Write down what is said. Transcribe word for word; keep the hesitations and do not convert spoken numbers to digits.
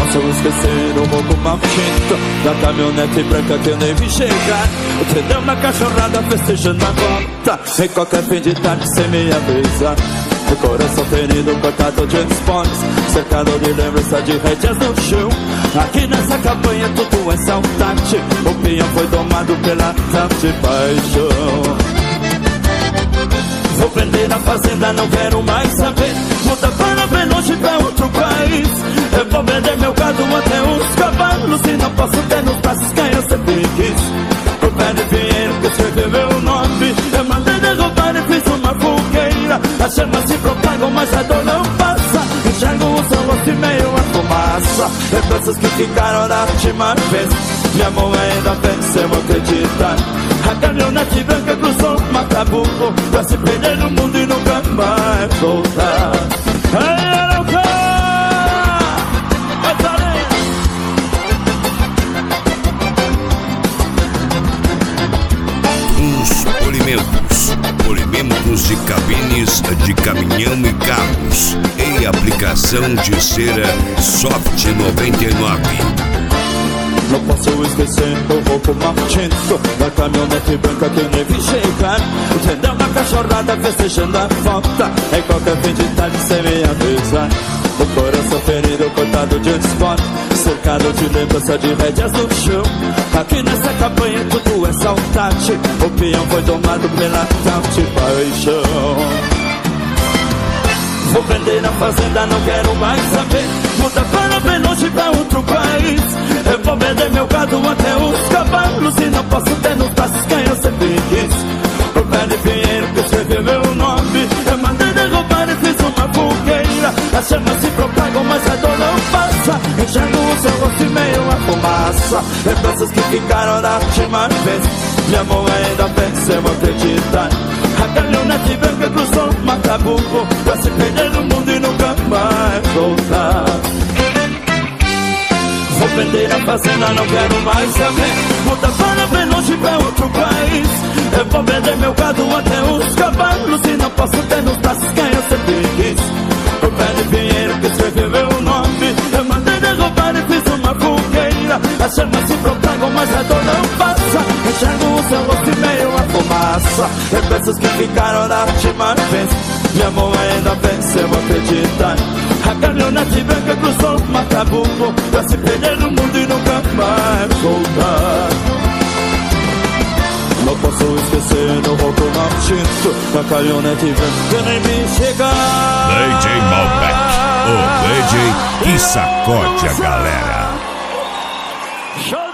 posso esquecer o roubo maldito da caminhonete branca que eu nem vi chegar. O trem deu uma cachorrada festejando a volta em qualquer fim de tarde sem me avisar. O coração ferido, cortado de esportes, cercado de lembrança de rédeas no chão. Aqui nessa campanha tudo é saudade. O pinhão foi domado pela tal de paixão. Vou vender a fazenda, não quero mais saber. Muda para bem longe, pra outro país. Eu vou vender meu gado até os cavalos e não posso ter nos braços quem eu sempre quis. O pé de dinheiro que escreveu meu nome, eu mandei derrubar e fiz uma fogueira. As chamas se propagam, mas a dor não passa. Enxergo o seu rosto e meio a fumaça. Lembranças que ficaram da última vez. Minha mão ainda venceu, acreditar. A caminhonete branca cruzou Macabuco pra se perder no mundo e nunca mais voltar. Hey, Os polimentos, polimentos de cabines de caminhão e carros, em aplicação de cera Soft noventa e nove. Não posso esquecer o roubo maldito da caminhonete branca que eu nem vi chegar. O trem deu uma cachorrada festejando a volta em qualquer fim de tarde sem me avisar. O coração ferido, cortado de esporte, cercado de lembrança de rédeas no chão. Aqui nessa campanha tudo é saudade. O peão foi domado pela tal de paixão. Vou vender a fazenda, não quero mais saber. Muda para bem longe, pra outro país. Eu vou vender meu gado até os cavalos e não posso ter nos braços quem eu sempre quis. O pé de dinheiro que escreveu meu nome, eu mandei derrubar e fiz uma fogueira. As chamas se propagam, mas a dor não passa. Enxergo o seu rosto e meio a fumaça. Lembranças que ficaram da última vez. Minha mão ainda venceu, acreditar. A caminhonete branca cruzou Macabuco pra se perder no mundo e nunca mais voltar. Vou vender a fazenda, não quero mais saber. Muda para bem longe, pra outro país. Eu vou vender meu gado até os cavalos e não posso ter nos braços quem eu sempre quis. O pé de dinheiro que escreveu meu nome, eu mandei derrubar e fiz uma fogueira. As chamas se propagam, mas a dor não passa. Enxergo o seu rosto e meio a fumaça. Lembranças que ficaram da última vez. Minha mão ainda venceu, acreditar. A caminhonete branca cruzou Macabuco pra se perder no mundo e nunca mais voltar. Não posso esquecer do roubo maldito da caminhonete branca nem me chegar. D J Malbec, o D J que sacode a galera.